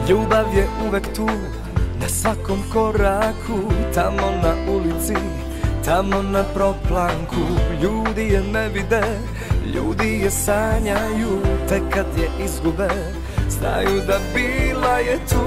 Ljubav je uvek tu, na svakom koraku, tamo na ulici, tamo na proplanku. Ljudi je ne vide, ljudi je sanjaju, tek kad je izgube, znaju da bila je tu.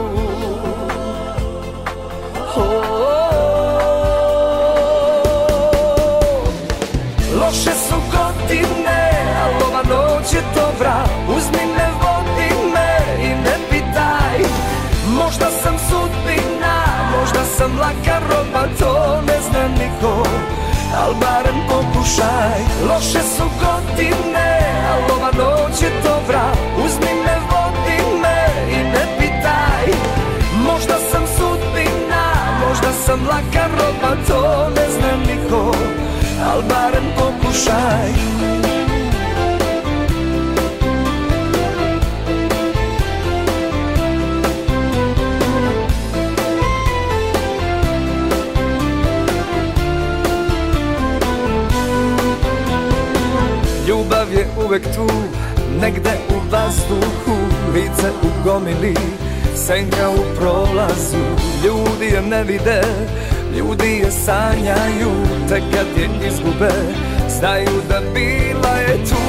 Loše su godine, al ova noć je dobra. Uzmi me, vodi me i ne pitaj. Možda sam sudbina, možda sam laka roba, to ne zna niko, al barem pokušaj. Loše su godine, al ova noć je dobra. Uzmi me, vodi me i ne pitaj. Možda sam sudbina, možda sam laka roba, to ne zna niko, al barem pokušaj. Ljubav je uvek tu, negde u vazduhu, lice u gomili, senka u prolazu. Ljudi je ne vide, ljudi je sanjaju, tek kad je izgube, znaju da bila je tu.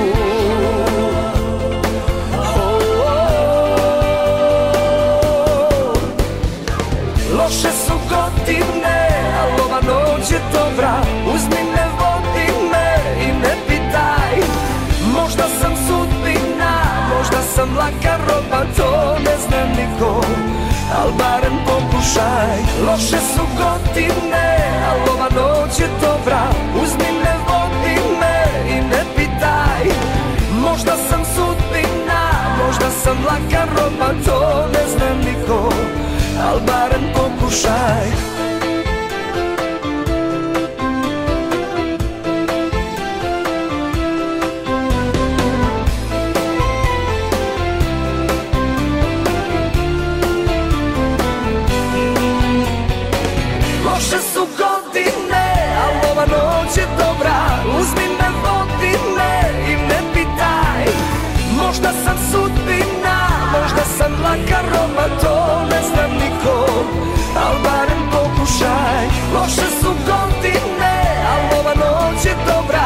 Loše su godine, al ova noć je dobra. Uzmi me, vodi me i ne pitaj. Možda sam sudbina, možda sam laka roba, to ne zna niko, al barem pokušaj. Loše su godine, al ova noć je dobra. Uzmi me, vodi me i ne pitaj. Možda sam sudbina, možda sam laka roba, to ne zna niko, al barem pokušaj. Loše su godine, al ova noć je dobra. Uzmi me, vodi me i ne pitaj. Možda sam sudbina, možda sam laka roba, to ne zna niko, al barem pokušaj. Loše su godine, al ova noć je dobra.